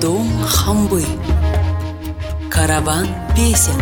Дом хамбы. Караван песен.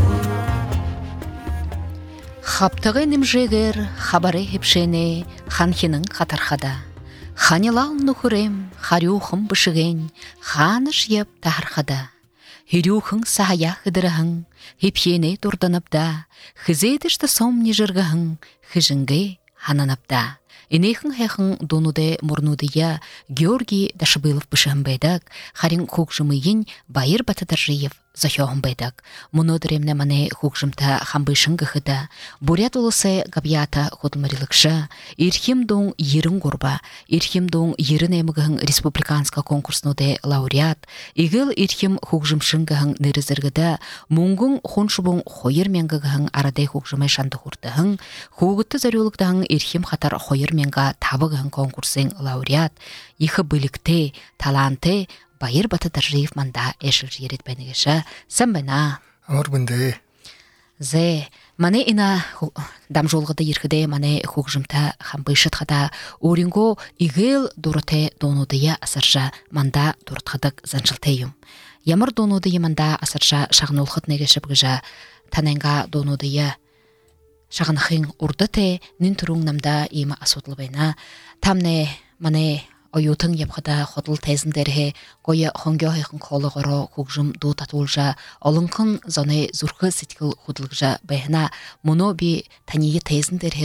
Хаптығы немжегер, хабары хепшене, ханхінің қатархада. Ханилал нухурем, харюхым бішіген, ханыш еп тахархада. Хирюхың сахая хыдырахың, хепшене турданапда, хызедішті сомни жыргахың, хыжынге хананапда. Инейхың хэхың донуде мурнудыя Георгий Дашыбылов бішіғын байдак, харин хукжымыйын байыр батыдаржиев захёғын байдак. Мұны діремне мане хукжымта хамбышын гыхыда, бурят улысы габията ходылмарилыкша, ирхим дон ерін горба, ирхим дон ерін эмігіғын республиканска конкурснуде лауреат, игіл ирхим хукжымшын гыхын нерізіргіда, мұңгың хоншыбың хойыр менгіғын арадай хукжымай шанды хурдығын, хугытты зарюлықтағын ирхим хатар хойыр менга табығын конкурсын лауреат, ихы білікте, таланты, байыр баты даржиев манда эшіл жирет бәнігіша, сән бәна. Амыр бінде. Зе, мане ина дам жолғыды ерхіде мане хугжымта хамбышытхада, оринго игел дұрыте донудыя асырша манда дұрытхадық заншылтейім. Ямыр донудыя манда асырша шағын олқыт негешіп гіжа, таненга донудыя шағынықын ұрдыте, нін тұрың намда ема асутлы бәйна, тамне мане оютың епқыда қодыл тәзіндерге қойы хонгёхайқын қолы ғыро құқжым дуыт атулжа, олыңқын зоне зұрқы сеткіл құдылғжа бәйіна, мұны бі тәнеге тәзіндерге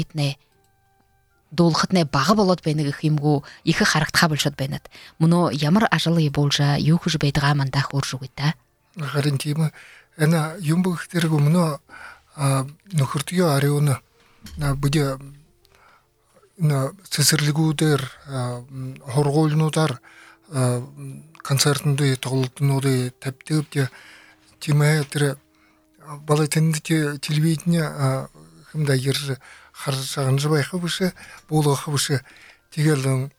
долқытне бағы болот бәйнігі қимгу, екі қарықтқа білшот бәйнет. Мұны ямыр ажылы болжа, юқыжы бәйдіға мандақ оржу гүйті. Ғарын теймі, әна юмбығықтергі мұны нұқыртыйы арионы, бұде сесірлігудер, хорғолынудар, концертінді тоғылтынуды тәптігіпте темая тірі балайтынды телевидение кімді ержі қаршағынжы байқы бұшы, болығы бұшы тегелдің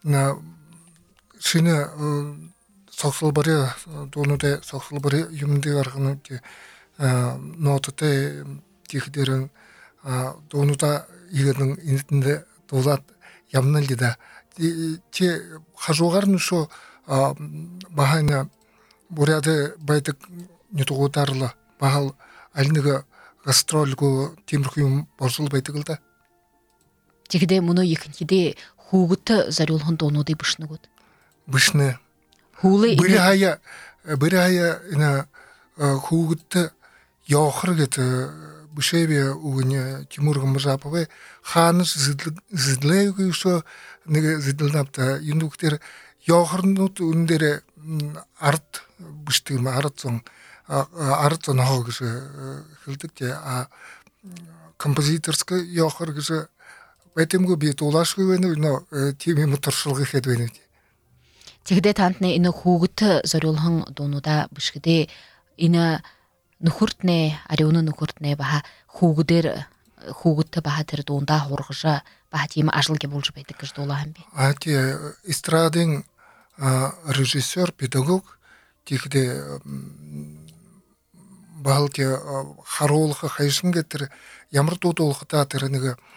шыны соқсыл бары, донуды соқсыл бары юмды арғыны нотыты текідерін донуда егердің инетінде долат ямнал лида. Те хажугарын шо бахайна буряды байтык нетугутарлы бахал алыныга гастрольгу теміркүйім борсул байтыгылда. Тегіде мұны екіншіде хуғыты зарюлғын донуды бішіні год? Бішіні. Бірі хая хуғыты яуқыр кеті бішебе угіне Тимурғын Мырзаповай ханыш зідлейгі шо неге зідлнапта ендіктер яуқырнут үндері арт біштігіме арт сон хаугысы хілдікте композиторскі яуқыргысы бәйтемгі бет олашғы вені темемі тұршылғы хедвені. Тегде тантне ині хуғыты зарюлғын донуда бішкіде ині нұхыртне, арионы нұхыртне баха хуғытты баха тірі доңда хорғыжа баха теймі ажылге болжы бәйді күжді олағын бе? Ати эстрадың режиссер, педагог текіде бағыл те харолығы қайшын кеттірі ямыр доғылығы да тірі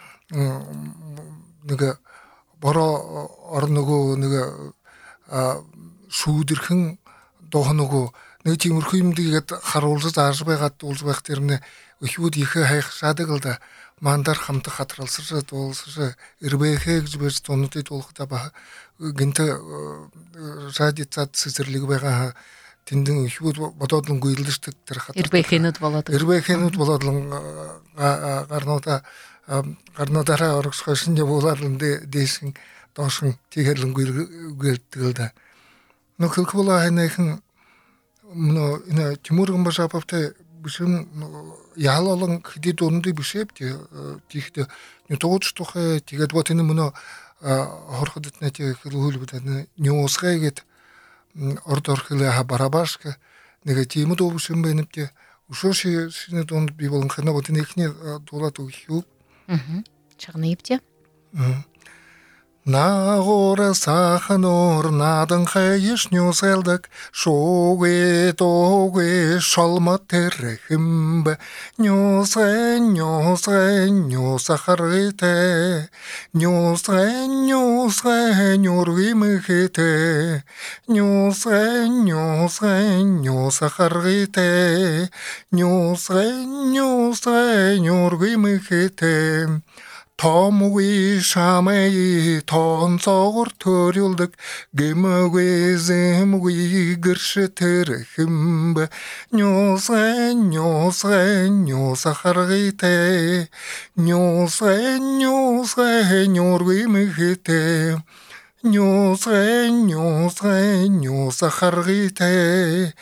неге бара арнығу шудырхын доғынығу Нөй теміркүйімдегі қаролжыз ажыбай қатты олжыбайқтеріне өкеуді екі хайқ жады қылда мандар қамты қатыралсыржы, толсыржы, үрбейхек жіберсі тонуды толқыда бағы генті жады цад сізірлігі байға тендің өкеуді батадылың көйілдіштіктір қатыр. Үрбейхенут болады. Үрбейхенут боломадылың қарнадара орықшқашын де боладылың дейсің дошың тегерлің көйілдігі. Но күлкі бола айнайқын мұны Тимурғын Мырзаповтай бішім яғалалың хиде донынды бішепте текіде не тоғыт штуқы тегет ватыны мұны хорқыдытына теге кілгілі бұданы не осыға егет ордорқылы барабашқа неге темі до бішім бәйніпте ұшо шыны донды бейболын қына ватыны екіне долат ұйып. Шағыны епте? Нагора саханор надан хайш нюселдак шоге тоге шалма терхимбе нюса харите нюргимхите нюса харите нюргимхите Томуи шамай тонцоор төрүүлдэг гэмгүй зэмгүй гэрш тэрхэмб нюса харгите нюргимхите нюса харгите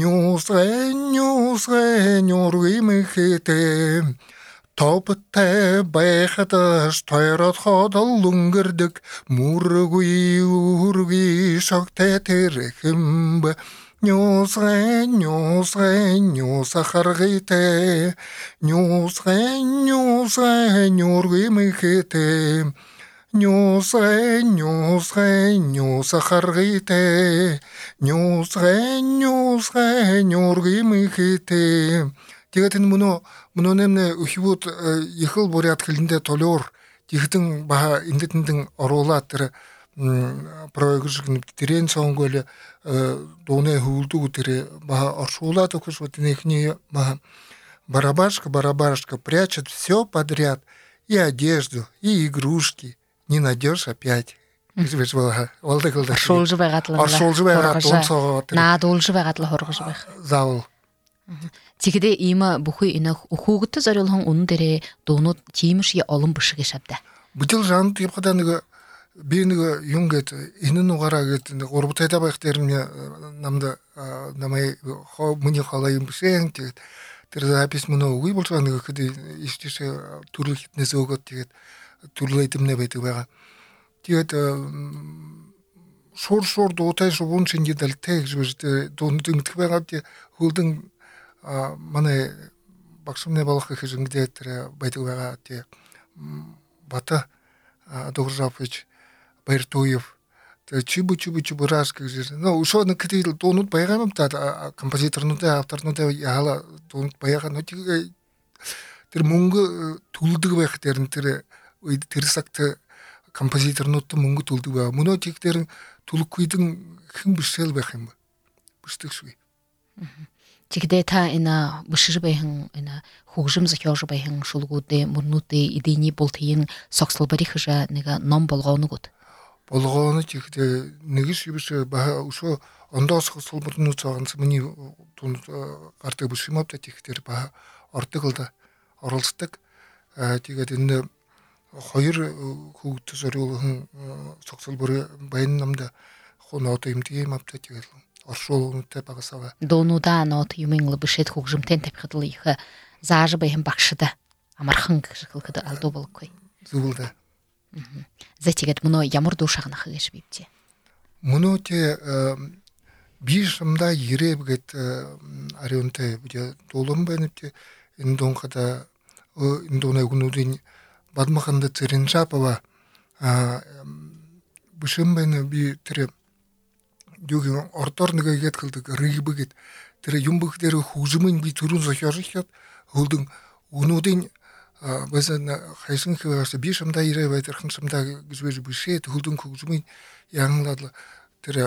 нюргимхите Топтай байхадаш тойрот ходол лунгэрдэг үргүй шогтэй тэрхэмб нюса харгите нюргимхите нюса харгите нюргимхите Тэгээд энэ мөнөөнэмнэ өхвүүд ихэл бурят хэлэндээ толоор ихтэн баха индэтэндэн оруулаад тэр проект тэрэн сонгол дууны хөвлдөг тэр баха оршуулаад өгөх шүтнийхний баха барабашка прячет все подряд и одежду, и игрушки. Не найдешь опять. Оршуулж байгаад л заавал Тэгэхдээ ийм бүхий энэ хүүхэд зориулсан үнэн дээрээ дуунууд тийм шиг олон бишгэ шавда. Бүжил жанд явхадаа нэг би нэг юм гээд энэ нугараа гээд нэг урбтайда байх дээр намда намай миний халаа юм бишэн тэгээд тэр запись мөн үгүй болж байгаа нэг хэд иштэш төрөл хитнээс өгөөд тэгээд төрлөө эдэмнэ байдаг байгаа. Тэгээд шур дуутай шуун шинжид алтай гэж биш дунд дэмтэх байгаа хөлдөн манай багшмны болох их ингээд тэр байдаг байгаа тий бата догжавч Бертуев тэр чибурас гэж нөө ушоо нэг хэдий дуунууд байгаа юм та композиторнуудын авторнуудын яала дунд байгаа нь тэр мөнгө төлдөг байх дээр тэр тэр сагт композиторнууд мөнгө төлдөг байгаа мөнөө тийг дээр төлөхгүйдэн хэн бишэл байх юм бэ бүстэгшгүй Тэгэхдээ та энэ бишэр байхан энэ хөгжим зохиож байхан шулгуудын мөрнүүдээ эдийн болтын согслбарих жа нэг ном болгооногод болгооно тэгэхдээ нэгш биш өшөө ондоос сулбарнууд цааганц миний тунд гардаг биш юм аа тэгэхээр ба ордог л да оролцдог тэгээд энэ хоёр хүүхд зориулсан согслбар баян намда хоноод юм тийм аа тэгээд оршуулгуудтай багасаа. Дуунуудаа нот юминг бишэд хөгжимтэй тавихад л их зааж байхан багшда амархан гэж хэлэхэд алдуу болохгүй. Зүгэл. Зэтгээд мөнөө ямар дуу шагнах гэж бивчээ. Мөнөө те бишмда ирэвгэт ариунтай бүдэ дуулан байна те энэ дуунхада энэ дууны өгнүүдийн бадмаханда зэрэн шапава бишэм байна би тэр Юугийн ордоор нэг игээд хэлдэг ригбэгэд тэр юм бүх дээр хөгжмийн би төрүн зохиолчод хөлдөн өнүүдийн басан хайсан хөөс би шамдаа ирээ байдэрхэн шамдаа гэж бишээ хөлдөн хөгжмийн янглал тэр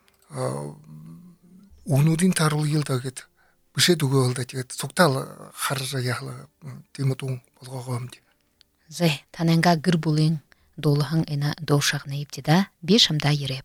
өнүүдийн таруулгал дагад бишээ өгөөл да тэгээд цугтаал харж яхала тийм үү болгоогоо юм. Зэ тананга гэр бүлийн дуулхан энэ дуушагна ивчда би шамдаа ирээ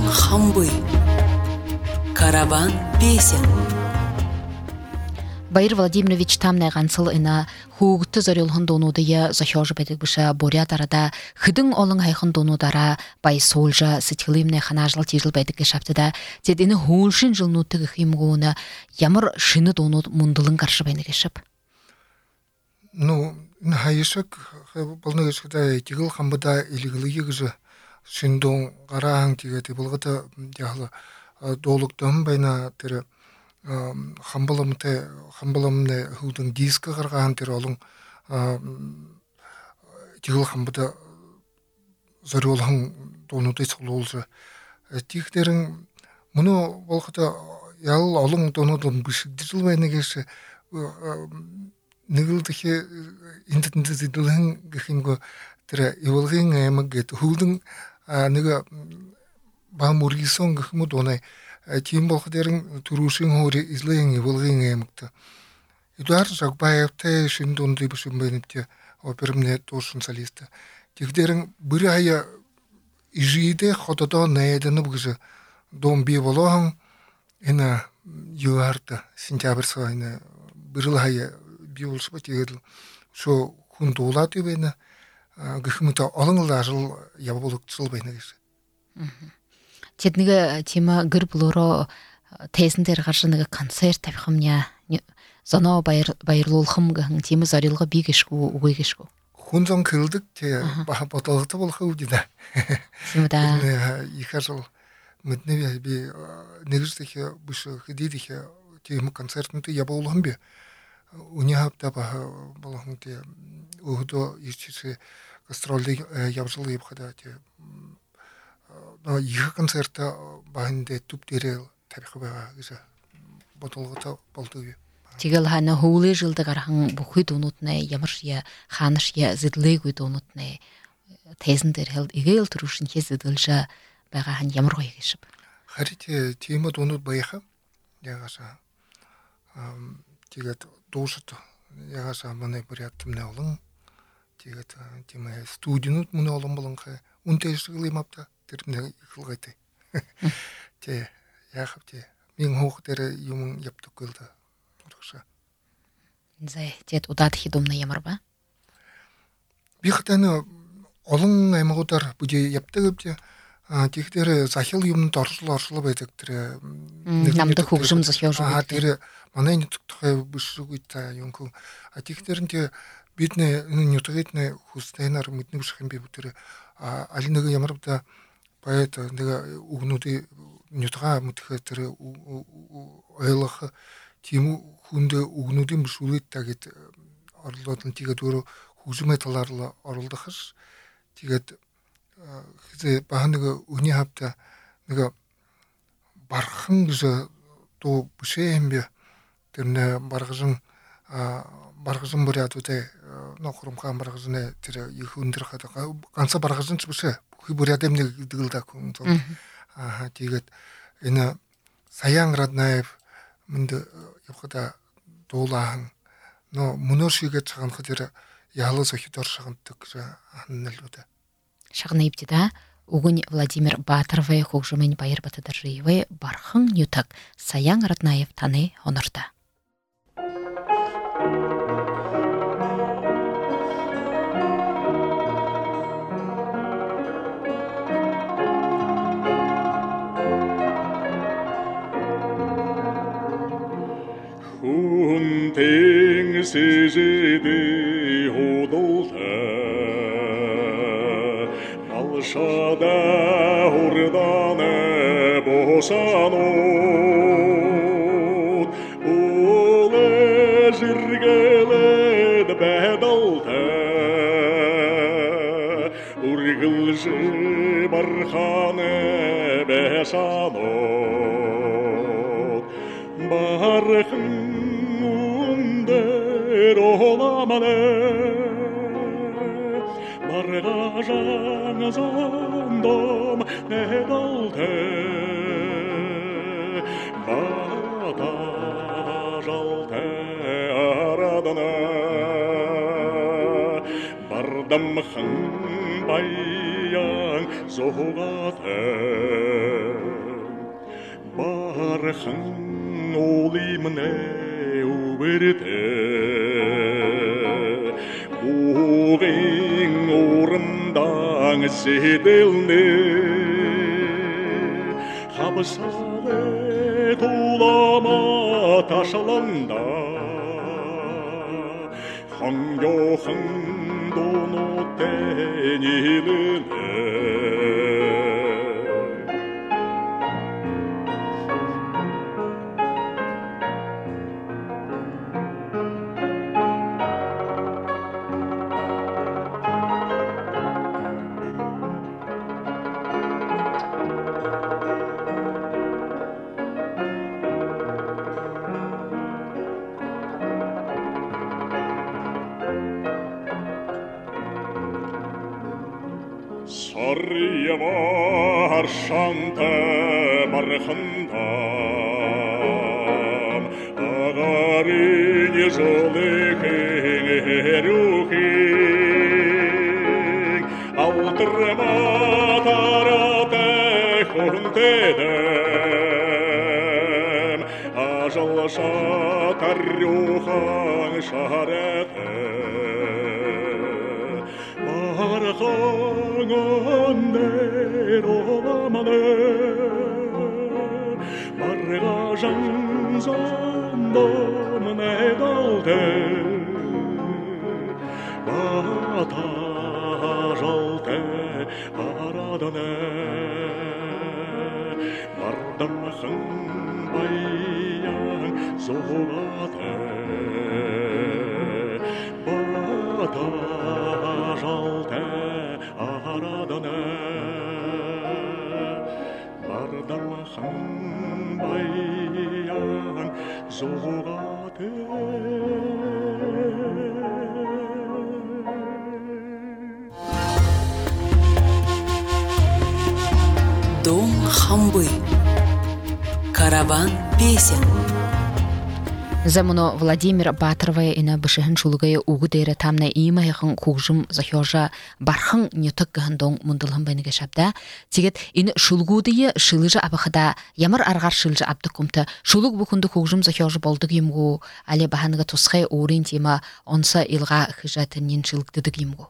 хамбый. Караван песен. Байыр Владимирович тамнайған сыл ына хугутты зарелхын донудыя захёжы бедік бұша борят арада хыдың олың хайхын донудара бай солжа сытхылымны ханажыл тежіл бәдік кешаптыда дед іні хулшын жылнуттығы химгуына ямыр шыны донуд мұндылың қаршы бәйні кешіп. Ну, хайышык болны кешкіда тегіл хамбыда илігілі егізі шындон қараң тегеті болғыда яғылы долықтың байна тірі хамбаламны худың дискі қарған тер олың тегіл хамбыда зары олың донудай сұлы олжы. Тегдерің мұны болғыда ял олың донудан бүшікді жылбайны кеші нығылдығы интетінді зиділің кешімгі тірі евілғың әмігет худың нығы бағым ұргисон кешімі донай тем болғадерің тұрушың хори излайың евілғың әмікті. Эдуард Жакбаевтай шын донды бүшін бәйніпте оперімне тошын солисті. Тегдерің бір айы ижиде ходада найданы бұғызы дон бе болуғын әні юарды сентябрь сайыны бір айы бе болшы ба тегеділ. Шо күн доғылады бәйні кішіміті алыңылда жыл ябылық жыл бәйні кеші. Теднігі тема гір бұлыры тәйсіндер қаршыныға концерт тәпіқымня зана байырлылықым ғың темі зарилға бей кешку, ұғай кешку. Хунзан кілдік те баталғыты болға өдеді. Сіміда? Ика жыл мүдіне бе негіздігі бұшы қидейдігі темі концертінті яба олығын бе. Уни хапта болғын те ұғыды ешчесі гастрольді ябжылы епқада те екі концертта бағынде түптері табиқы баға кізі баталғыты болдығы. Тегел хана хулы жылды қарғын бұқы донутны, ямыршия, ханышия, зідлігі донутны тәзіндер хелд егел тұрушын кез зіділжа баға хан ямыр қой кешіп. Харите тема донут байха яғаса тегет дошыты яғаса мұны біряттымны олың тегет тема студинут мұны олың болыңқы ұнтайшығы лимапта терімді қылғайты. Те яқып те мен хоқтері юмын яптық көлді. Зай, тет удат хидумны ямыр ба? Бихтаны олың аймағыдар бүде яптығып те тектері захил юмны таршылы бәйтіктірі. Намды хуғжым захил жу бәйтіктірі. Тері манайны тұқтықай бүші көйтті юнку. Тектерінде бетіне нютығетіне хустайнар мүтіні бүшіген бе бұтірі. Алиныға ямырыпта поэта угнуды нютыға мүтігі ойлықы тему хүнді угнудың бүшулет тәгет арылдатын тегет өрі хужым айталарлы арылды қыш. Тегет бағанығы өне хапта барқын күзі то бүше әмбе түріне барғызын бұрят өте нақұрымқан барғызыны тірі екі өндір қады. Қанса барғызын шыбыше бұқы бұрят әмді дығылда көң. Тегет әні Саян Раднаев мінді епқада доғылағын. Но мұны шүйге чаған қыдері ялы зохидар шағынтық жағын әлуді. Шағын епдеді, угын Владимир Батыровай хоқжымен байыр батыдар жиывай бархың нютак Саян Раднаев таны онырда. Теңсежеді одылды Алшада ұрданы босануд Олы жүргелед бәдалды Үргілжі барханы бәсануд Бархын Rolamane Barga zandom nedalte Bata jalte aradana Bardam khan bayang zohate бархан олимне уберте угин урындаң седелне хабысале тулама ташаланда 황교흥 도노 때니르네 Sarıya var şanta barxandam Ağarın yüzülüğün eruhin Aldırma tarate huntedem Ajal şatar ruhan şarete Barxanganderolamane Barrega janzandom nedalte Batajalte aradane Bardamxın bayan zogate Batajalte aradane Bardamxın bayan zogate Дом хамбы. Караван песен. Замуно Владимир Батыровая ина бышыхын шулугая угу дейре тамна имайхын кугжым захёжа бархын нютык гандон мундылхын байныга шабда. Тигет ин шулгудыя шылыжы абахада ямар аргар шылжы абдыкумта шулуг букунду кугжым захёжа болдык юмгу але баханыга тусхай уурин тема онса илга хыжатын шылгдыдык юмгу.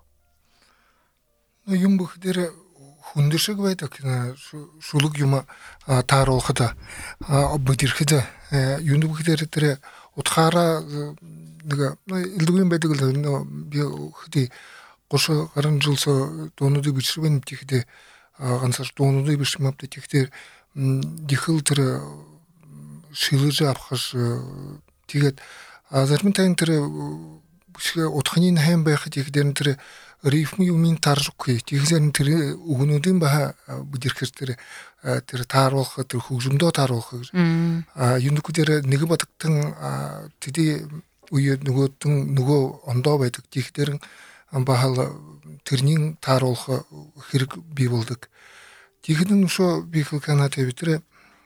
Юмбух дере хундышык байтак шулуг юма тар олхада оббытирхида юндубух дере утхара нега илдугин байтыгылда би хити кошу гарын жылсо тонуду бичирбен тихде гансар тонуду бишмапты тихде дихыл тире шылыжы апхаш тигет азармын тайын тире отханин хэм байх тихден тире рифми юмин таржукки тигзен тире угунудин баха бидирхэртэр тэр таарвах тэр хөгжмөдөө таарвах юндук дээр нэг батгтан тэди үе нөгөө ондоо байдаг тихдэр бахал тэрний тааруулах хэрэг бий болдог тихдэн шо би канатэ битэр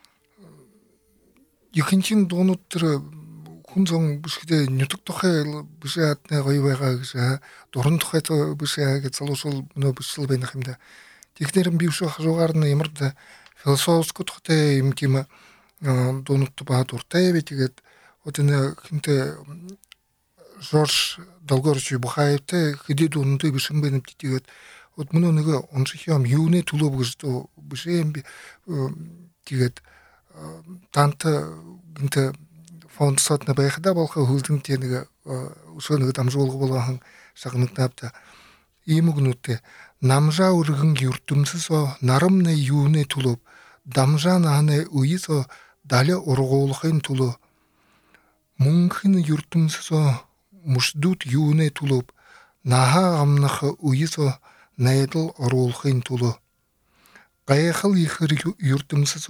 ихэнчин дуунууд тэр хүнзон бишгдээ нютг тухай бишаатны гоё байгаа гэж дуран тухай бишаа гэж залуусал нөө бишэл байна хэмдэ. Тэгнэр би шүү хажуугаар нь ямар философик тухай юм тийм дуунууд ба дуртай вэ тэгээд өдөнө хинтэ Жорж Долгорч бухайтай хэдий дуунууд бишэн байна тэгээд өд мөн нэг онцгой юм юуны төлөв гэж бишэм би тэгээд танта гинтэ фонд сотна байхада болох хөлдөн тэнэг өсөнөг дамжуулга болгохон сагнагдавта ийм өгнөтэ намжаа өргөн юртүмсэс нарамны юуны төлөв дамжаа нааны үеэс дале ургуулахын төлөв мөнхн юртүмсэс мушдут юуны төлөв наха амнах үеэс найдал оруулахын төлөв гайхал ихэр юртүмсэс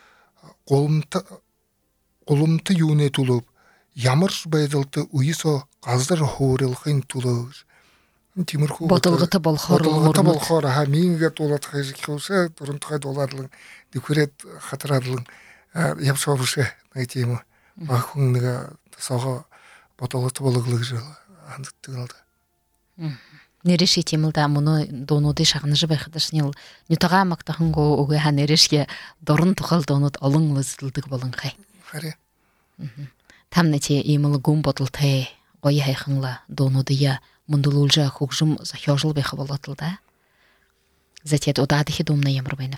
Голомты юуны төлөв ямар байдалтай үесөө газар хөөрөлхийн төлөв тиймэрхүү Бодолготой болохоор мингээд дуулах хэрэг хүсээ дөрөнтгой дуулаарлан дөхрээд хатраарлан явсаавшээ нэг тийм ахын нэг сого бодолготой болгох гэж ханддаг л да. Нереше темылда мұны донуды шағыны жыбайқыдыш нел нютаға мақтақынғы оғы ға нерешке дорын тұқал донуд олың лызылдық болын қай. Харе. Тамнете емілі гум ботылтай қойы хайқыңла донуды я мұндылулжа хуқжым захёжыл бейхі болатылда. Затет одадығы домна емір байнып.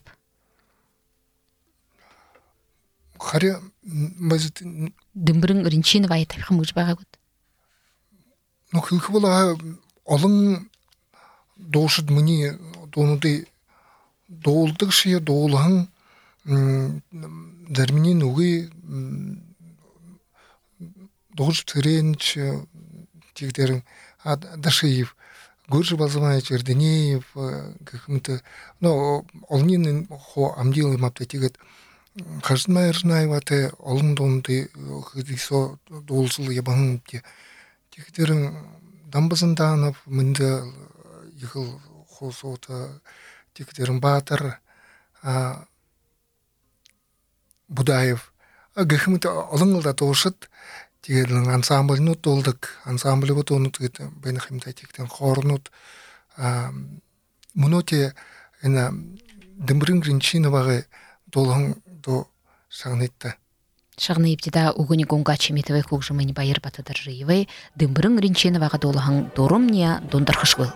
Харе, мазит... Дымбырың үрінчені вайы тапқым ұжбаға көт. Ну, хылқы бола, олың доушыд мұни донуды доолдық шия доолығын дәрменен ұғы доғыш түренч тегдерін Дашиев, Гуржи Балзамай Черденеев, каким-то, ну, олнин хо амдил мапта тегет Хажмай Ржнаевате, олн донды хидисо доолсыл ябаң те тегдерін Дамбазанданов, мында ехал хосота тегдерін Батыр, Будаев, каким-то олнылда доошыд тегерлің ансамбльнут толдық, ансамбль вот онут гыты, бәйні химта тектен хорнут, мұноте, әна, дымбырын гринчины вағы долғын до шағнетті. Шағны ептеда угуни гонга чеметовай кукжымыни байыр батыдар жиевай, дымбырын гринчины вағы долғын дорым не дондархышгыл.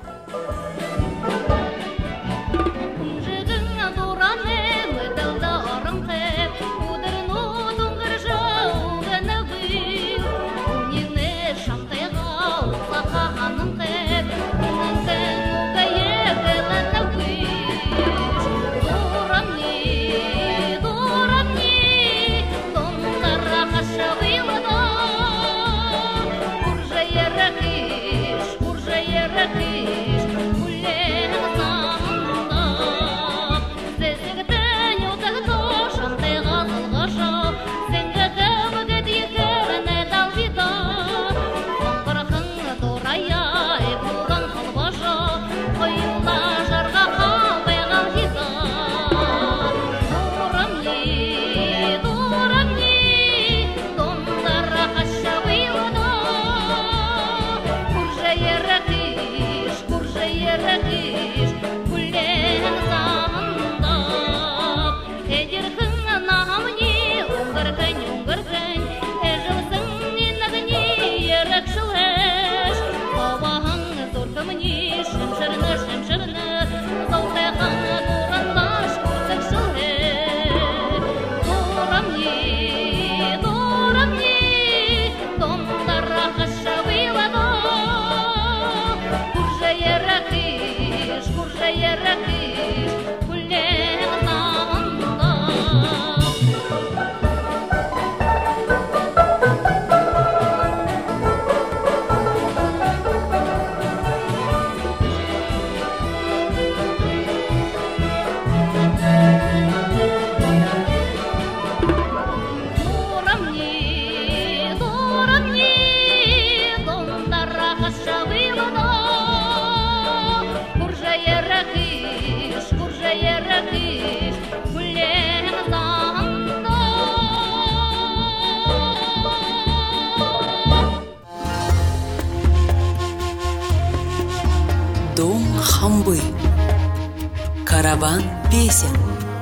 Дом хамбы. Караван песен.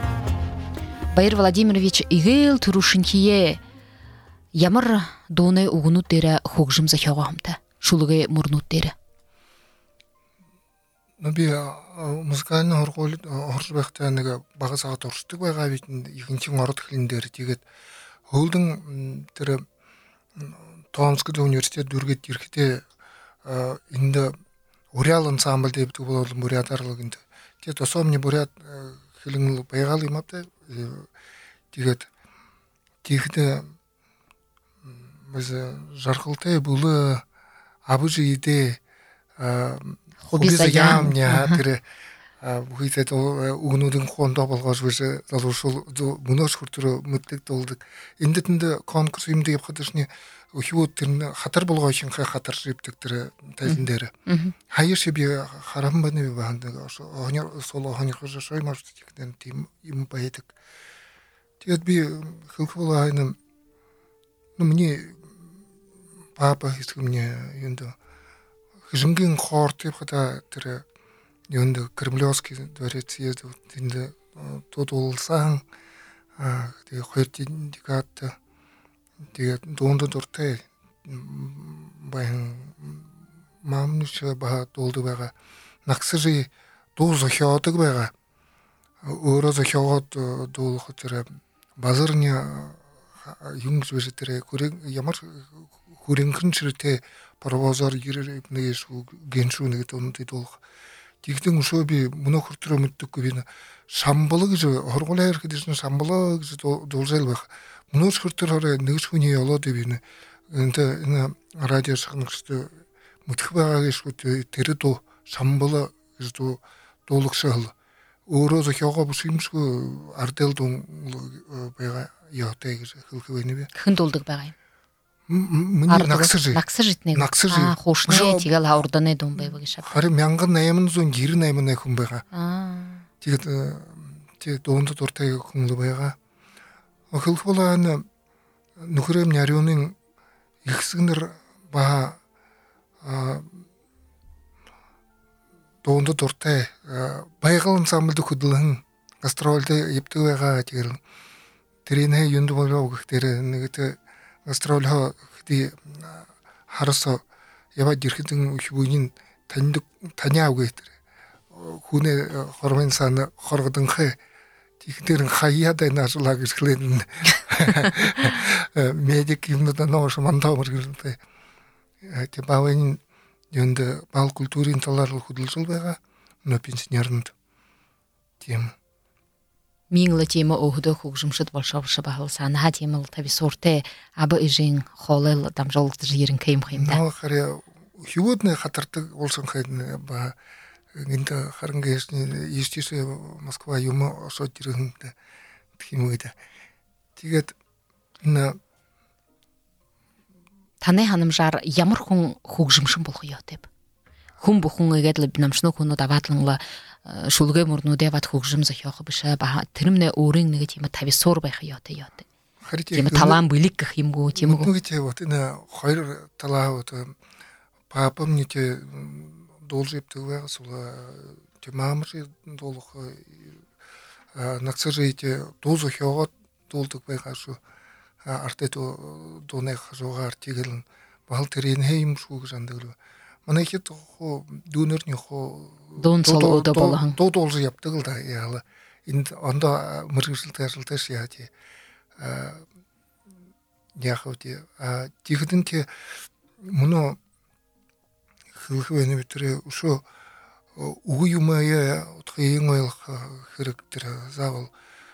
Байыр Владимирович игел турушинкие ямыр доны угунут дере хогжым захёгамта. Шулыгы мурнут дере. Ну би музыкальный хорголит хоржбахтанага бага сагат орштук байга битин экинчи орот хилиндер тегет холдың тире Томский университет дүргет ирхте инде Урял ансамбль деп бололун бурятарлыгында. Те тосом не бурят хилингл байгалы мапта тегет тихте biz жаркылтай булы абыжы иде хоббиза ямня тире буйта угнудың хонда болгош бише залушул мунаш куртуру мыттык толдук. Индетинде конкурс имде деп хатышны ухиуттын хатар болгошин хатар шиптиктире тайдындары. Хайыр себе харам баны баанда онер соло хонер кожошой может тикден тим им поэтик. Тет би хылкулайным ну мне папа искал мне инда хижингийн хоор тип хата тэр юунд Кремлевский дворец ездил тэнд дуулсан тэгээ хоёр декад тэгээ дуунд дуртай баян маамныш ба дуулдаг байгаа нагсри дуу зохиодог байгаа өөрөө зохиогоод дуулах тэр базарны юм зүйл тэр ямар хүрэнхэн чиртэй паровозор гэрээс гэншүү нэг дуунд дуулах тэгдэн өшөө би мөнө хүртрөө мэддэггүй би самбал гэж хоргуулаа ирэхэд ирсэн самбал гэж дуулжал байх мөнөөс хүртэр хороо нэгс хүний яваад би энэ радио сахнагчд мэдэх байгаа гэж тэр дуу самбал гэж дуулагсаал өөрөө зохиогоо бүс юмсгүй ардэл дуу байгаа яатай гэж хэлэх вэ? Хэн дуулдаг байгаа юм? Нагсри хуушны тэгэл хаврданы дум байв гэж шат. Харин 1898 хүн байгаа. Тэгээд тэг дуунд дуртай хүн байгаа. Охилхуулаа нөхрөм няриуны ихсгнэр ба дуунд дуртай байгаль замлд хөдлөн гастролд явдаг байгаа. Тэгээд тэрний юунд болоо гэхээр нэг гастролоо хди харасо яваад ирэхэд хүнийг таниав гэдэг хүнээ хормын сан хоргодонхэ тэгтэр хаяад наашлаа гэж хэлэн медик юмнууд нөөш мантамар гэдэг тэ бавын юунд бал культурын талаар хөдөлсөл байгаа нөө пенсионернд тийм Мингла тема охдо хөгжимшд болшовш бахал санаа темэл таби суртэ аба ижин холел дамжуулт жирэн кэм хэмдэ. Хараа хөвөдний хатардаг улсын хайд ба энд харангийн ертис Москва юм осоод ирэн тийм үед. Тэгээд таны ханамжаар ямар хүн хөгжимшин болох ёо тэб. Хүн бүхэн игээд л намшны хүнүүд аваатланла шулгээ мөрнүүдээ бат хөгжим зохиох биш ба тэрмнэ өөрийн нэг тийм тави суур байх ёотой ёотой. Тийм талаан бүлэг гэх юмгүй тийм үү? Нэг тийм вот энэ хоёр талаа вот папам нэг дуулжибдэг байгаас тийм маамрын дуулах нагцрыйт дуу зохиогоод дуулдаг байгаас артэт дууных зугаар тэгэл бал тэрийн хэм шүүг сандаг. Манай хэд хоо дүүнэрний хоо дуун солоодо болон дуулж явдаг л да яала энд ондоо мөргөсөлтэй ажиллаж яач яхавти тэгдэн тэ мөнө хөлхвэн битрэ өшөө үгүй юмаа утгын ойлох хэрэг тэр заавал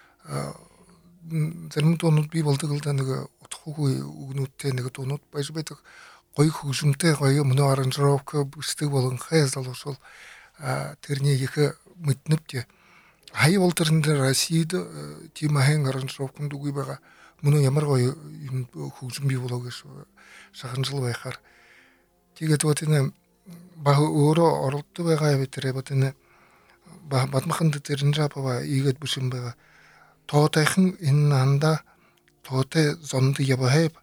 зарим дуунууд би болдог л да нэг утгахгүй үгнүүдтэй нэг дуунууд байж байдаг гоё хөгжмөнтэй гоё мөнө аранжировка бүсдэг болон хайзалуусвал тэрний их мэднэвт хай болтерн дээр Российд тийм хэн аранжировканд үгүй байгаа мөнө ямар гоё юм хөгжим бий болоо гэж шаханжил байхаар тэгээд вот энэ баг өөрөө оролддог байгаа битрэ вот энэ бадмаханд тэрэн жапава игээд бүшин байгаа тоотайхан энэ анда тоотой зонд явахэв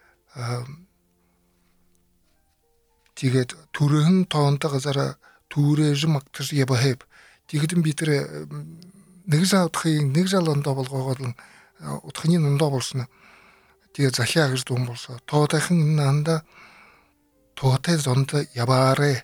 тэгээд түрэн тоонтой газара түрэж магтаж явахэв тэгдэн би тэр нэг жаадахын нэг жалондоо болгоогоод утхны нондоо болсон тэгээд захиа гэж дум болсон тоотайхан нанда тоотой зонд яваарэ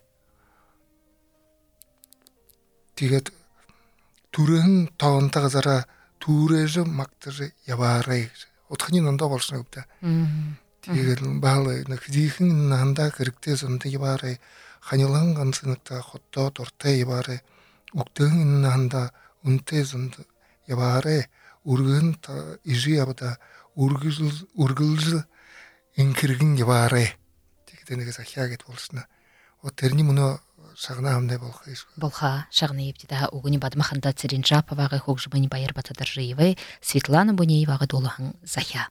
тэгээд түрэн тоонтой газара түрэж магтаж яваарэ утхны нондоо болсон гэдэг. Тэгээд баал нэг хийхэн нанда хэрэгтэй зонд яваарэ ханилан ганцнагта хотто дуртай яваарэ өгдөн нанда үнтэй зонд яваарэ үргэн ижи явда үргэлж инкэргэн яваарэ тэгээд нэг захиагэд болсон. Тэрний мөнө шагнаа хамнаа болох юм. Болха шагнаа ивтида угуни бадмаханда цэрин жапавага хөгжмөний баяр батадаржиевэ Светлана Бунеевага дулахан захиа.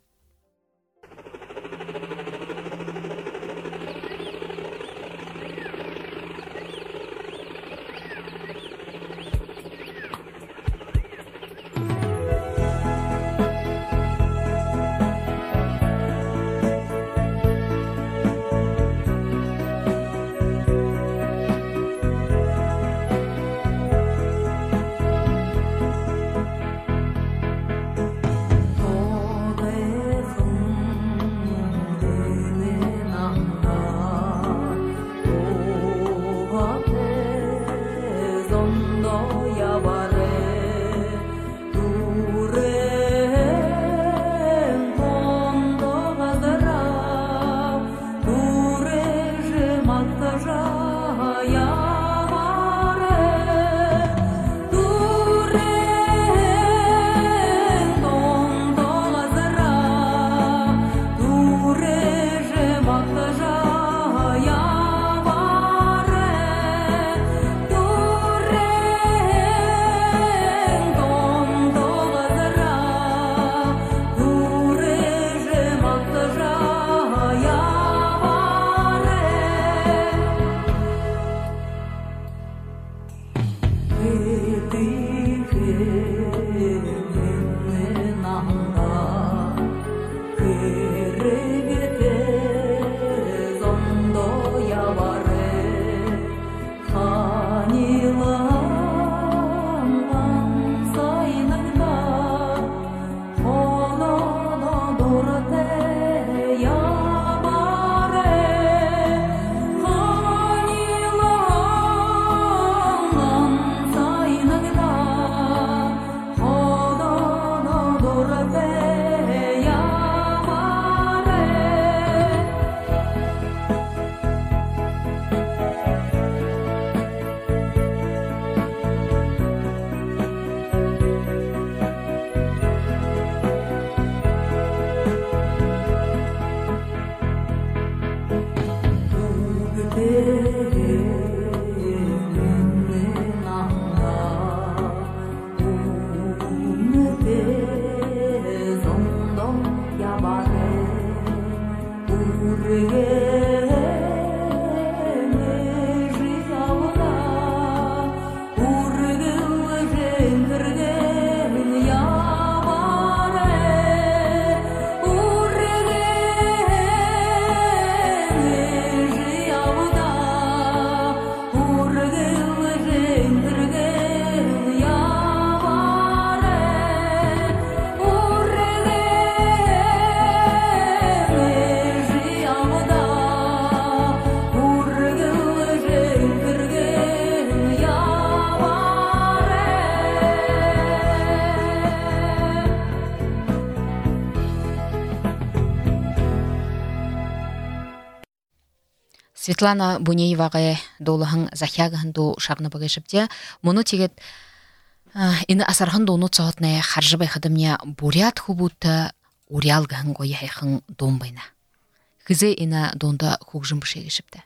Светлана Бунееваға долыхың захягын до шағны бұғешіпте, мұны тегет ині асарғын доны цоғытны қаржы байқадымне бурят хубутты урялғын қойы хайқын дон байна. Кізе ині донда хұғжын бұшы егешіпті.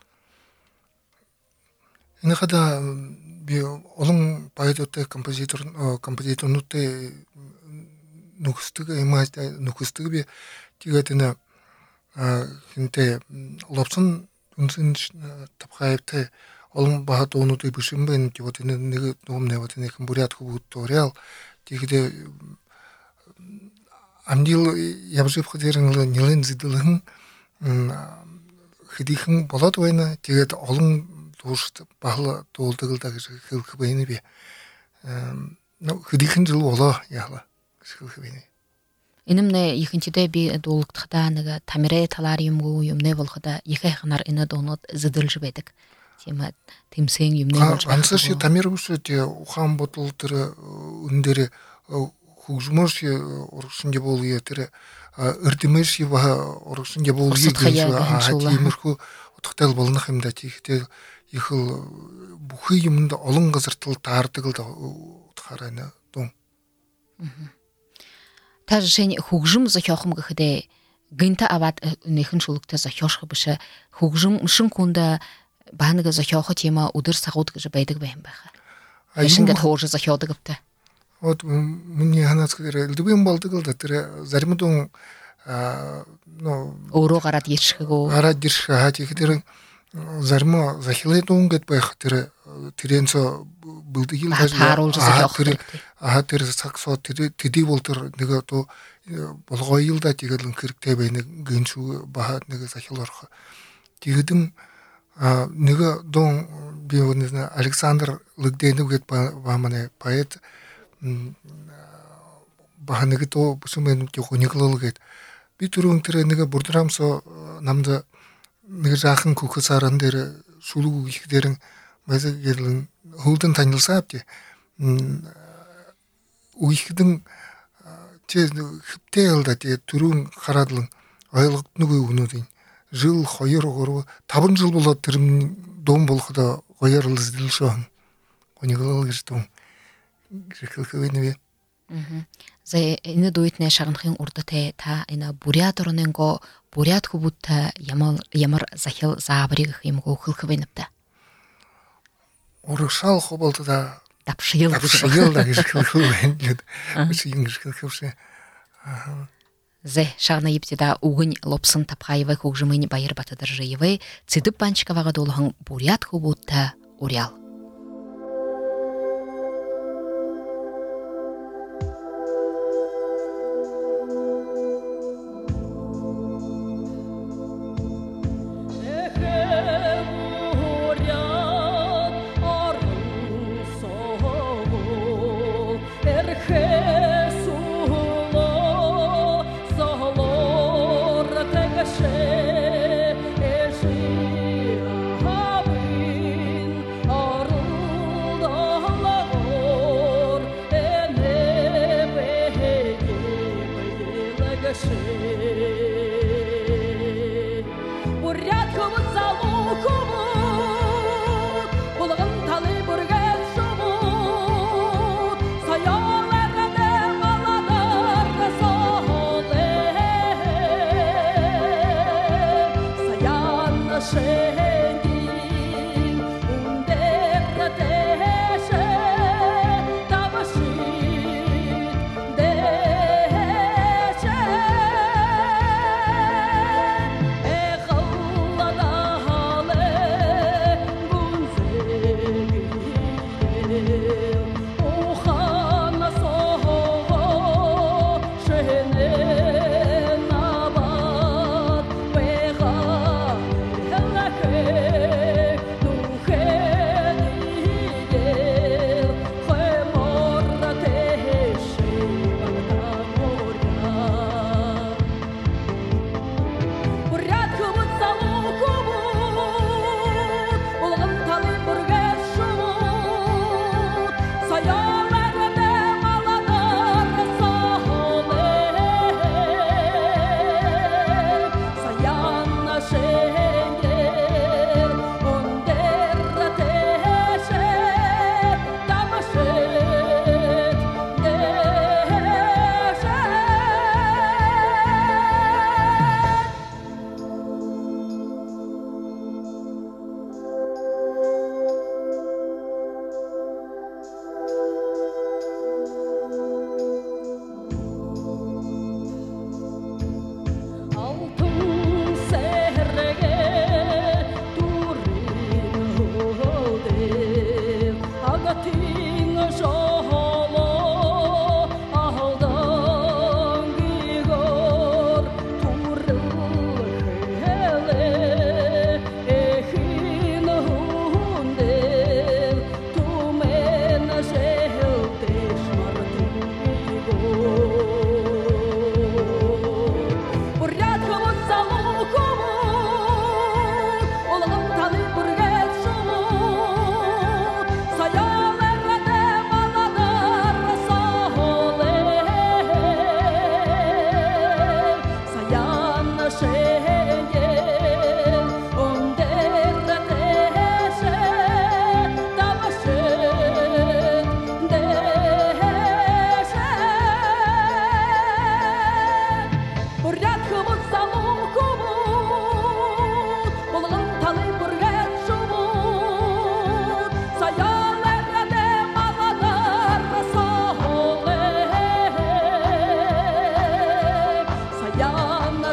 Ині қада олың байдыты композиторнуты нұқыстығы, имазда нұқыстығы бе тегетіні лопсын үнсін тапқайыпты олың баға доонуты бүшін бәйін тегетіні неге доғымны әватыны екін бурят хубутты орял тегеде амдил ябжып қыдеріңлі нелен зидылығын хидихын болады ойна тегет олың доғышты бағылы доғылдығылдағы қылқы бәйіні бе хидихын жылы ола яғла қылқы бәйіні. Инымне екіншіде бі долықтықта нығы тамире талар юмгу юмне волқыда екі айқынар ині донут зыдыл жібедік. Тема тимсең юмне волж бақыды. Ансыршы тамир бұшы те ухан ботылтыры үндері хұғжымыршы орықшынде болу етірі үрдімерші баға орықшынде болу етірі отықтал болына қымда текте ехіл бұхы юмында олың ғызыртыл тартығылда ұтқарайны дон. Тажшен хұғжым захёхым ғыхыде гынта ават нехін шулықта захёшқы бұшы хұғжым шын күнді бағаныға захёхы тема удыр сағуд ғыжы бәйдік бәйін бәйі. Әшінгі тоғжы захёды ғыпты. Вот мне ганацкадыр элдубен балдыгылда тире заримдон Оро гарат ешхего. Гарат диршха хати хитер зарма захиле донгет байх тиренцо булдыгил тире саксо тиди болтыр неге то болгой жылда тигелин киркте бейне гынчу баха неге захилорха. Тигедим неге дон бионе Александр Лыгденов гет бамане поэт баханыгы то бусумен төхөнеглөлгет би түрүн тиренеге бурдрамсо намда неге жакын көкөсарын дери сулуу ихдерин мезегелин хулдын танылсапти уйхдын те хиптелда те түрүн карадылын айлыктыгы унудин жыл хойыр гору табын жыл болот тирим дом болгода койорлыз дилшон онеглөлгестон Грекалкавиневе. За ине дуйтне шагынхын урдате та ина бурят ороненго бурят хубутта ямар захил забриг имго хылкавинепта. Орышал хобалтда Дапшил да грекалкавин. Грекалкавше. Зе шагна иптида угын лопсын тапкайвы хugжымын байыр батыдыр жыйвы цидып банчкавага долган бурят хубутта урял.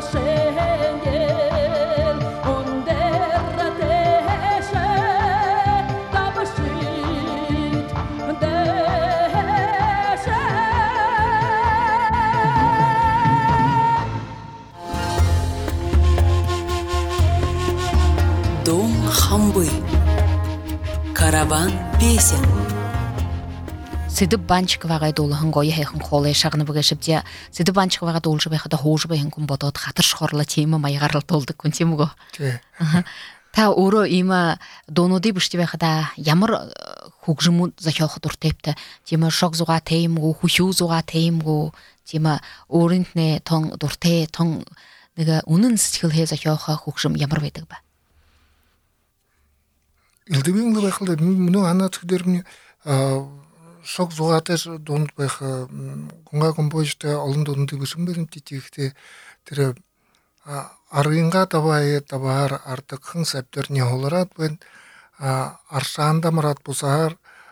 Дом Хамбы. Караван песен. Сыды банчиквага долыхын гойы хайхын холы шагны бөгешипте сыды банчиквага должы байхада хожы байхын күн бодот хатыр шхорлы тема майгарыл толды күн темго. Та оро има донуди бушти байхада ямар хугжму захёхы дуртепте тема шок зуга теймгу хушу зуга теймгу тема оринтне тон дурте тон нега унын сэтгэл хэ захёхы хугжим ямар байдаг ба. Илдебин байхалда муну анат хүдэрмни шок зугатас донд байх гонга композитэ олон донд бүсэн бэлэнти тихтэй тэр арынга табаар артыкхын саптэрни холарат бэн аршаанда марат бусаар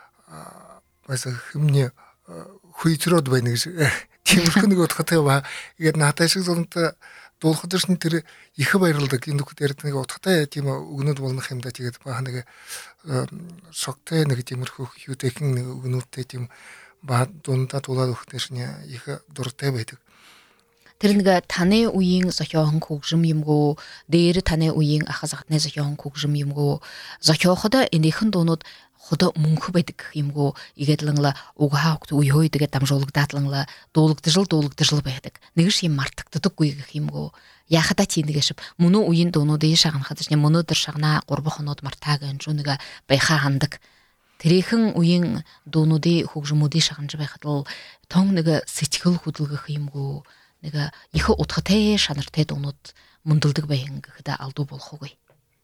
баса химне хуйтрод байна гэж тиймэрхүү нэг утгатай ба игээд наатай шиг зонтой дуулахдэрсэн тэр их баярлдаг энэ бүхээр нэг утгатай тийм өгнөд болох юм да тэгээд баа нэг шоктэй нэг тиймэрхүү юутэйхэн нэг өгнөдтэй тийм ба дундаа тулаад өгөхтэйшний их дуртай байдаг. Тэр нэг таны үеийн зохиохон хөгжим юмгоо дээр таны үеийн ахас хатны зохиохон хөгжим юмгоо зохиохода энийхэн дуунууд хода мөнх байдаг юмгоо игээдлэнла угаахт уйхой тэгээд дамжуулгдаатланла дуулагдажл байдаг. Нэгш юм мартагддаггүй гэх юмгоо яхада тийнэгэшв мөнөө үеийн дуунуудын шагнахад чинь мөнөөдөр шагнаа 3 хоноод мартаагийн жунага байха хандаг. Тэрийнхэн үеийн дуунуудын хөгжмүүдийн шагнаж байхад л тон нэг сэтгэл хөдөлгөх юмгоо нэг их утгатай шанартай дуунууд мөндөлдөг байхин гэхэд алдуу болох үгүй.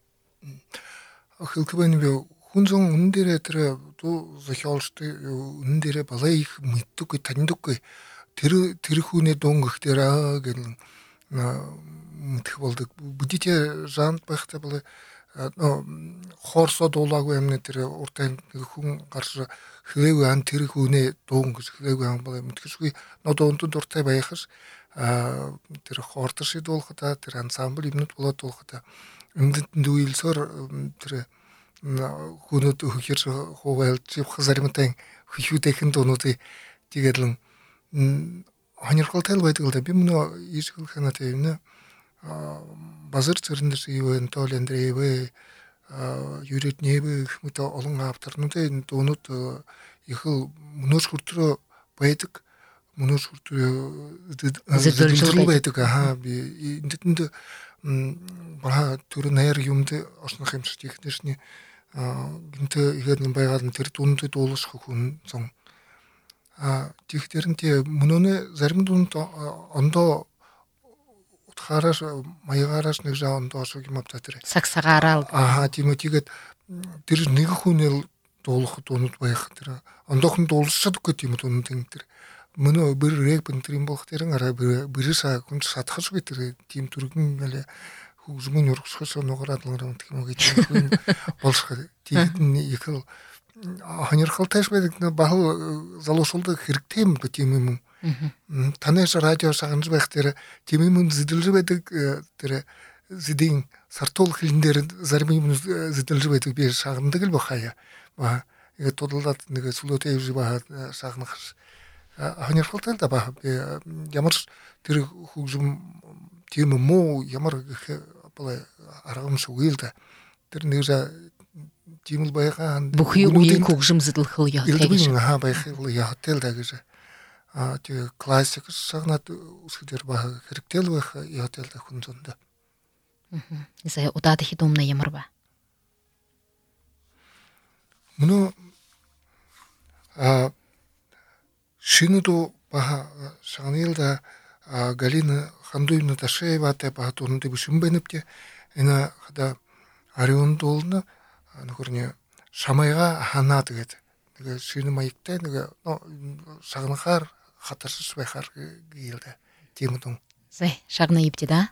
Хилкбэний хүнзон үнэн дээрээ тэр дуу зохиолчтой үнэн дээрээ балай их мэддэггүй таньдаггүй тэр хүүний дуун гэхтэр гэл мэдэх болдог бүдитэ жант байхтай балай хорсоо дуулаагүй юм тэр уртай хүн гарч хөөгүй ан тэр хүүний дуун гэж хөөгүй ан балай мэдхэшгүй нодонд дуртай байхаш тэр хортор шидуулхата тэр ансамбл юмнууд болоод дуулхата эмдэнд дүүилсээр тэр хүнөд хөхөр хуваалж хазаримтай хөхүүдэхэн дуунуудыг тийгэлэн хонирхолтой байдаг л да би мөн ийшгэл ханатай юм нэ базар зэрэндээс ивэн толендрэвэ юриднэвэ хмэт олон авторнуудын дуунууд их мөнөс хүртрөө байдаг мөнөс хүртрөө зэдэлжил байдаг би энтэнд бага түр нэр юмд орснох юм шиг ихнэршний гинтэ ихэд нэг байгаад тэр дүнд дуулах хүн зон тэгтэрнтэй мөнөө зарим дүнд ондоо утгаараш маягаараш нэг жаа ондоо шиг юм авта тэр Сагсагаараа тийм үгээд тэр нэг хүнэл дуулах дүнд байх тэр ондоохон дуулсадаггүй тийм дүнд тэр мөнөө бэр рэп энэ юм болох тэр араа бэрээсаа хүн сатахшгүй тэр тийм түргэн гэлээ хөгжмөн урагшхаас нугараад нэг юм гэж болох тийм их хонирхолтой байдаг бахал залуусуулдаг хэрэгтэй юм тийм юм. Танаас радио сагнаж байх тэр тийм юм зэдэлж байдаг тэр зэдийн сартуул хэлэн дээр зарим юм зэдэлж байдаг би сагнадаг л бахая. Ба яг тодлоод нэг сүлөөтэй юм бахад сагнах хонирхолтой да ба ямар тэр хөгжим тийм муу ямар бала аргамшгүй л да тэр нэг тийм л байгаан бүхий үеийн хөгжим зэдэлхэл яатай гэж байхыг яатай л да гэж тэг классик сагнаад үсгээр ба хэрэгтэй л байх яатай л хүн зөндөө Нисаа удаад их думна ямар ба мөн шинэдо ба шагнилда галина хандуйна ташевате ба тунде бишимбенепте эна хада ариун дуулна нөхөрний шамайга ханаад гэдэг нэг шинэ маягтай нэг сагнахаар хатарсаж байхаар гэлдэ тийм үү зэ шагна ипти да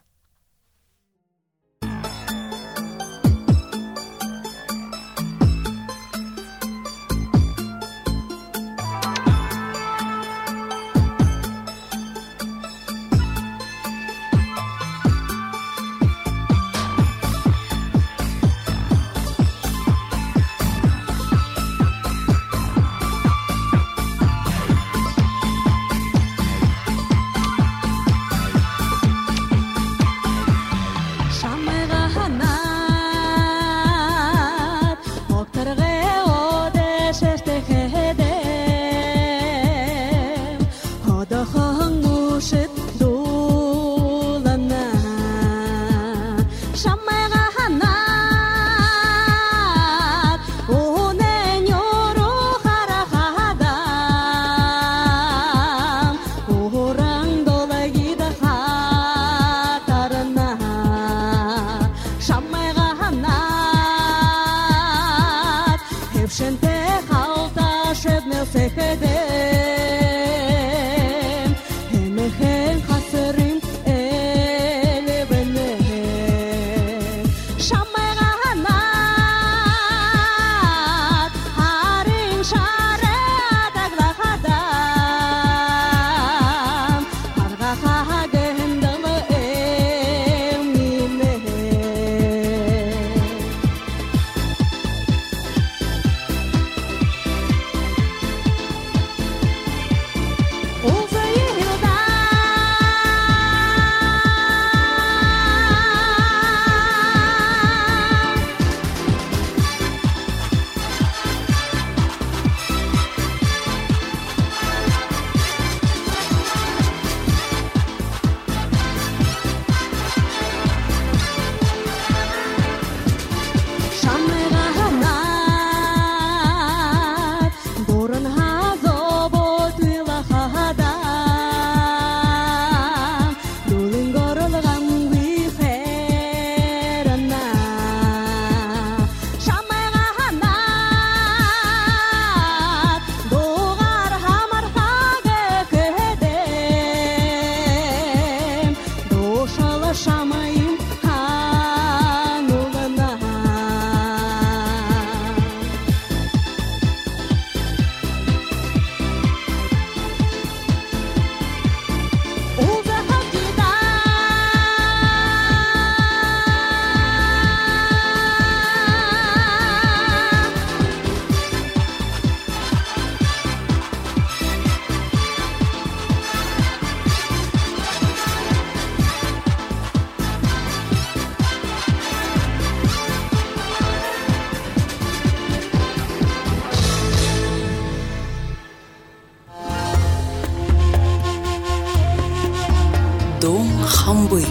Дом хамбы.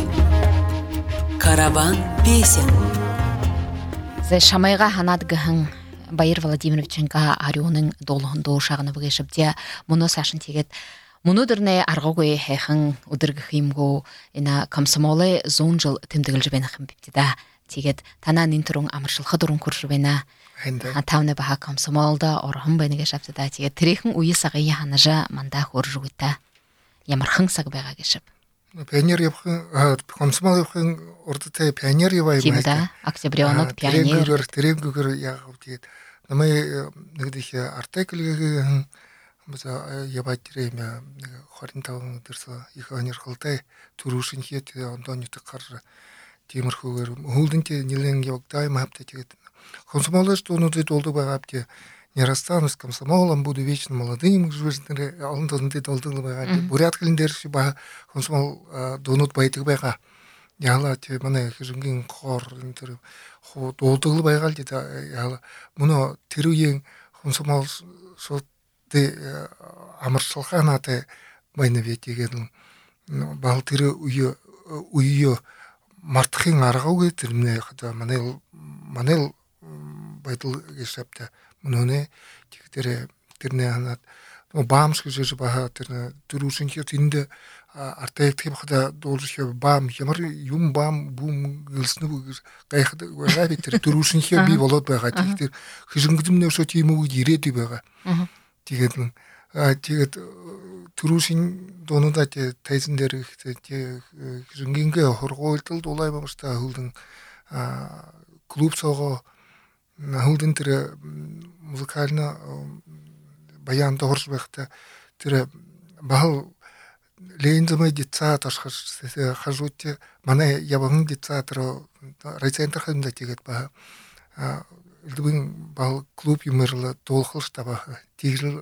Караван песен. Зэ шамайга ханадгыхын Байыр Владимировиченка арионың долығын доушағыны бұғешіпте мұны сашын тегет. Мұны дұрны арғы көй хэйхын ұдырғы химго ина комсомолы зон жыл тімдігіл жібені хым бептеді. Тегет тана нинтұрың амыршылғы дұрын күр жібені. Тавны баға комсомолда орғын бәніге шаптыда. Тегет тірейхін уйы сағайы ханажа манда хор жүгітті. Ямырхын сағы бәға кешіп. Пионер yapın, komsomol yapın orada te pionер yapayım. Тимда, октябрионок, пионер. Терен гүгір яғып дейд. Намай нігдіхе артеклігі біза ябайт дерейме хорин тауын дырса иханер қылтай турушын хет ондан юты қаржы темір хөгер. Хулдың те нелен явықтай мапта тегет. Комсомолы что оны дейд олды бағапте. Не расстанусь с комсомолом, буду вечно молодым, жизнь алындын дейд олдыңлы бағапте. Бурят кіліндерші баға комсомол донут байтығы баға. Яла те мана хижинген хор интер хо долдыгыл байгал дейді. Яла мұны теруен комсомол со те амыршылхан аты байна ветеген. Бал теру уйо мартхин аргауге термне хата манел байтыл гешапта. Мұны тектере терне анат. Бамшкы жежі баға терне турушын хертинде артектив хада должше бам ямар юм бам бум гылсны кайхда габитер турушын хе би болот бага тиктер хижингдимне шо тиму дирети бага тигет тигет турушын донуда те тайзиндер те хижингинге хорголтыл долай бамышта хылдын клуб сого хылдын тире музыкально баян доршбахта тире бал Лензамай детца ташхаш хажуте мана ябын детца тро райцентр хында тегет ба илдибин бал клуб юмырла толхыл штаба тигил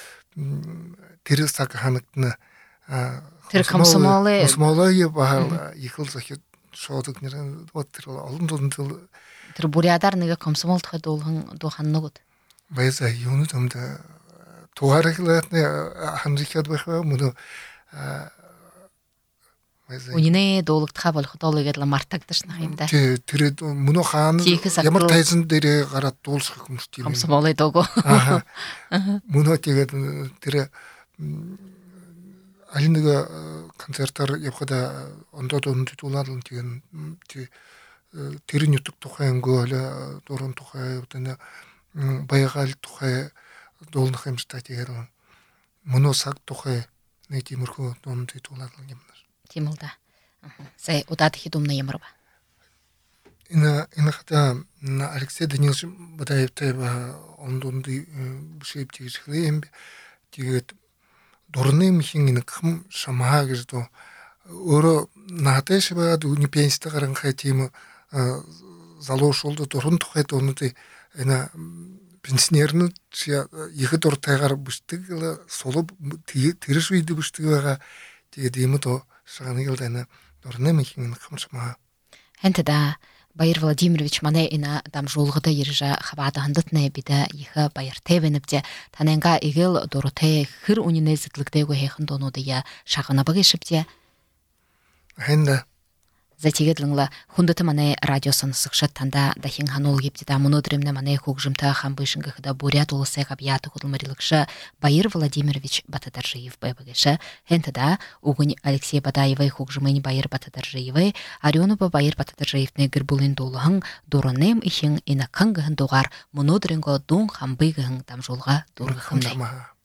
тересак ханыкны Тер комсомолы ба ихыл захет шодык нерен вот алдын Тер бурядарныга комсомол тхы долхын доханнугут байза юны тамда туареглатны ханрихат баха муну Унине долук табал хотолыгедла мартагдышна химда. Тэр мөнө хаан ямар тайзан дээр гараад дуулсах хүмүүс тийм. Комсомолой дого. Мөнө тэгээд тэр аль нэг концертаар явхада ондод дуулаад тийм тэр нютг тухай өнгөөл дуран тухай өдөн баягаал тухай дуулах юмштай тэгээд мөнө саг тухай нэг тиймэрхүү дунд дуулаад юм. Тимулда. Сай удаад хидумна ямарба. Энэ хата Алексей Данилович Бадаевтай ондонд бишэп тэгж хэлэм. Тэгээд дурны мхийн хам шамаа гэж доо өөрөө наатэш байгаад үний пенстэй гарan хай тийм залуушулд дуран тухай дуунууд энэ пенсионернууд ихэд уртайгаар бүшдэг сулуб тэрш үйд бүшдэг байгаа. Тэгээд юм доо шаганыг л дурны мхийн хамшмаа. Хэнтэда Байыр Владимирович мане ина дамжуулгыда иржа хабада хандатны бида иха Байыр Тэвэнэбде таненга игэл дурутэ хэр үнинэ зэтлэгдээгөө хэхэн дуунууд я шагана багишипте. Хэнда Затигэдлэнгла хундата мане радиосын сыкшат танда дахин ханул гипдида мунодремне мане хугжымта хамбышынгахда бурят улысы габията худылмарилыкша Байыр Владимирович Батадаржиев бэбэгэша хэнтэда угунь Алексей Бадаевай хугжымын Байыр Батадаржиевай Арионова Байыр Батадаржиевне гырбулын долыхын дурынем ихин инаккангахын дугар мунодремго дун хамбыгахын дамжулга дургахымнай.